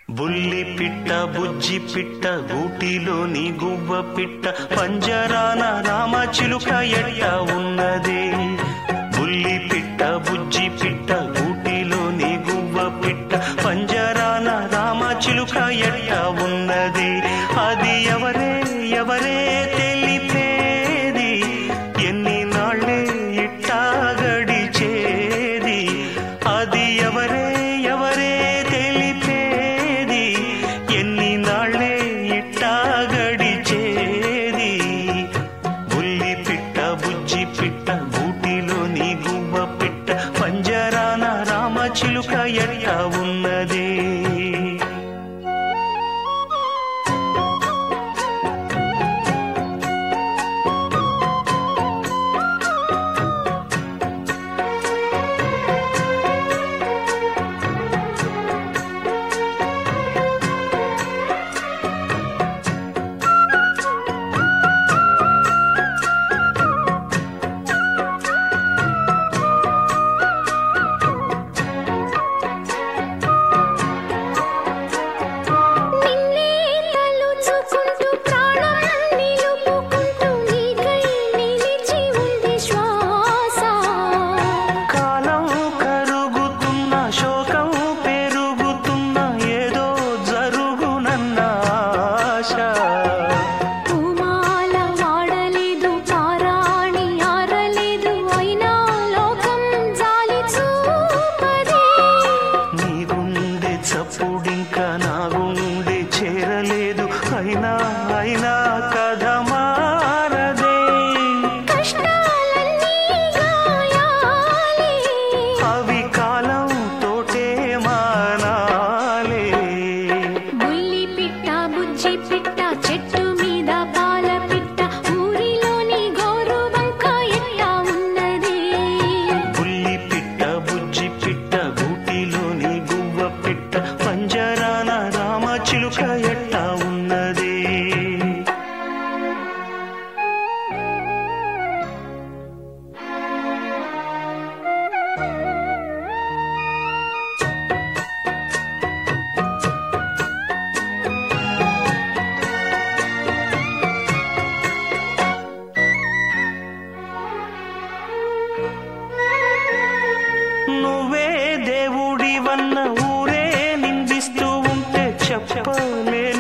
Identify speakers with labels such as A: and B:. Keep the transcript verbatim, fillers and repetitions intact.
A: బుల్లి పిట్ట బుజ్జి పిట్ట గూటిలోని గువ్వ పిట్ట పంజరాన రామచిలుక ఎట్ట ఉన్నదే. బుల్లి పిట్ట బుజ్జి పిట్ట గూటిలోని గువ్వ పిట్ట పంజరాన రామచిలుక ఎట్ట ఉన్నది. అది ఎవరే ఎవరే తెలిపేది, ఎన్ని నాళ్ళే ఇట్టా గడిచేది. అది ఎవరే ఎవరే తెలిపేది, ఎన్ని నాళ్ళే ఇట్టా గడిచేది. బుల్లి పిట్ట బుజ్జి పిట్ట గూటిలోని గువ్వ పిట్ట పంజరాన రామచిలుక ఎట్ట ఉన్నదే. చప్పుడింకా నా గుండె చేరలేదు, అయినా అయినా కథ మారదే. అవి కాలం తోటే మానాలే.
B: బుల్లి పిట్ట బుజ్జి పిట్ట చెట్టు మీద పాల పిట్ట ఊరిలోని గోరు వంక ఎట్ట ఉన్నది.
A: బుల్లి పిట్ట బుజ్జి పిట్ట గూటిలోని గువ్వ పిట్ట పంజరాన రామచిలుక ఎట్ట ఉన్నది. నువ్వే దేవుడివన్న ఊరే నిందిస్తూ ఉంటే చెప్పలే